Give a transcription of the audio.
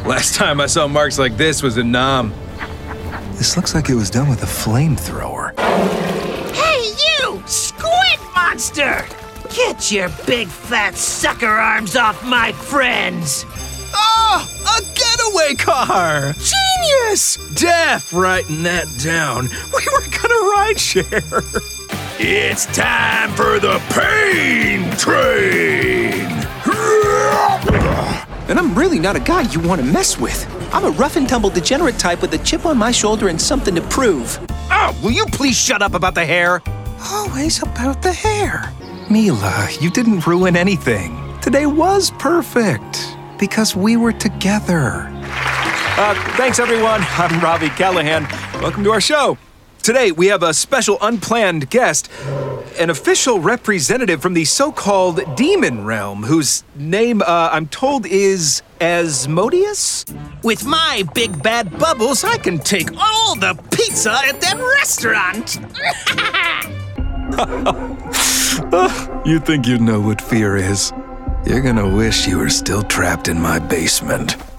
Last time I saw marks like this was in Nam. This looks like it was done with a flamethrower. Hey, you! Squid monster! Get your big fat sucker arms off my friends! Oh, a getaway car! Genius! Def writing that down. We were gonna ride share. It's time for the pain train! And I'm really not a guy you want to mess with. I'm a rough-and-tumble degenerate type with a chip on my shoulder and something to prove. Oh, will you please shut up about the hair? Always about the hair. Mila, you didn't ruin anything. Today was perfect because we were together. Thanks, everyone. I'm Ravi Callahan. Welcome to our show. Today, we have a special unplanned guest, an official representative from the so-called demon realm, whose name, I'm told, is Asmodeus? With my big bad bubbles, I can take all the pizza at that restaurant. You think you know what fear is? You're gonna wish you were still trapped in my basement.